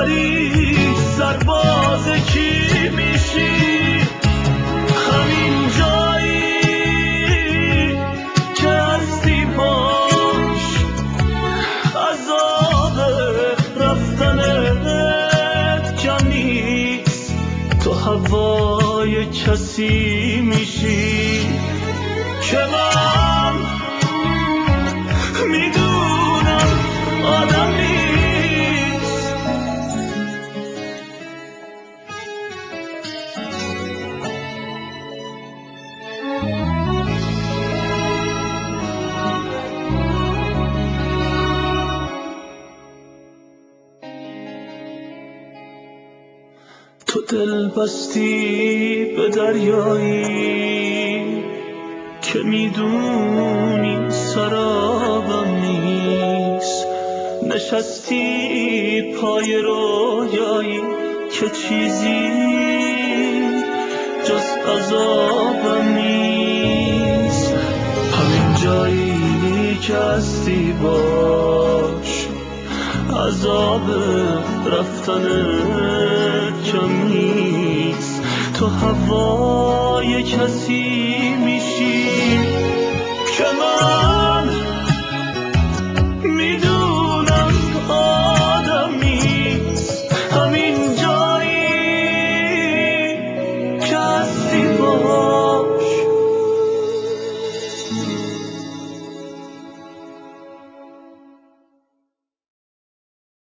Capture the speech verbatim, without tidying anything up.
بری سرباز کی میشی؟ همین جایی که هستی باش، عذاب رفتنت کم نیست، تو هوای کسی میشی که من میدونم آدم نیست. تو دل بستی به دریایی که میدونی سرابم نیست، نشستی پای رویایی که چیزی جز عذابم نیست. همین جایی که هستی باش، عذاب رفتنت کم نیست، تو هوای کسی